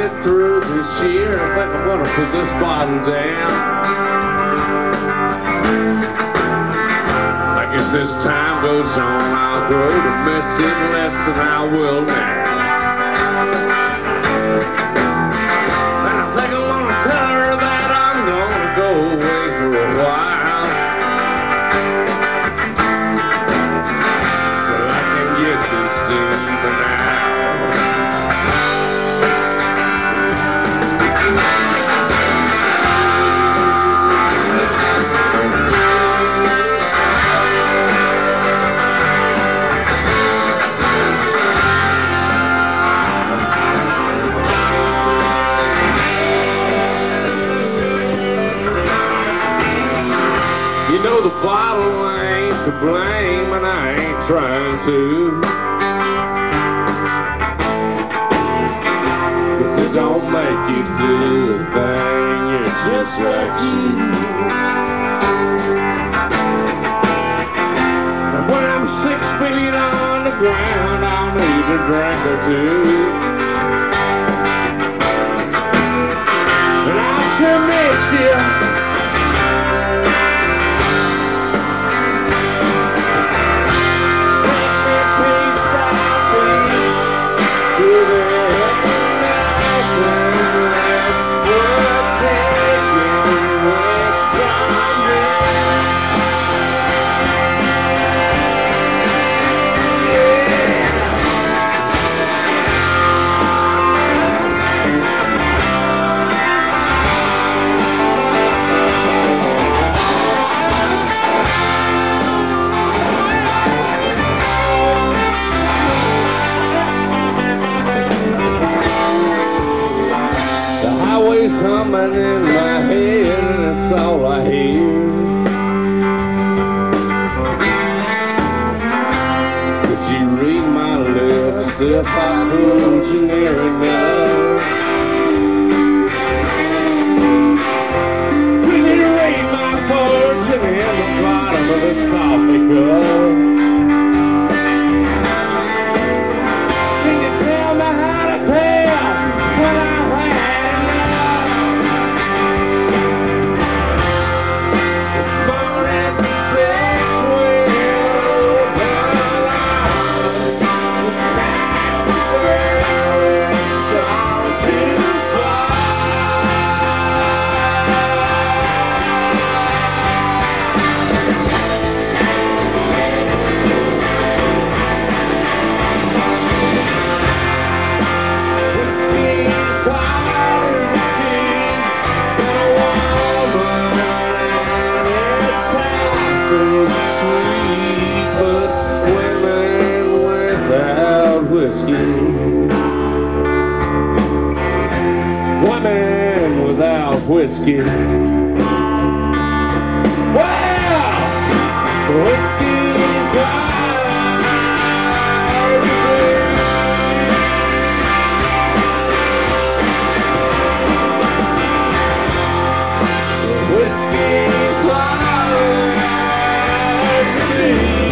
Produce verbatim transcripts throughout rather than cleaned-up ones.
been through this year. I think I'm gonna put this bottle down. I guess as time goes on, I'll grow to miss it less than I will now. And I think I'm gonna tell her that I'm gonna go away for a while, till I can get this demon out. You know the bottle ain't to blame, and I ain't trying to, 'cause it don't make you do a thing, you're just like you. And when I'm six feet on the ground, I'll need a drink or two, and I sure miss you. Humming in my head, and it's all I hear. Could you read my lips if I pulled you near enough? Could you read my fortune in the bottom of this coffee cup? Can you tell me how to tell when I whiskey, women without whiskey. Well, whiskey's hard to drink. Whiskey's hard to drink.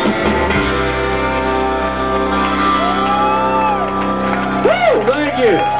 Thank you.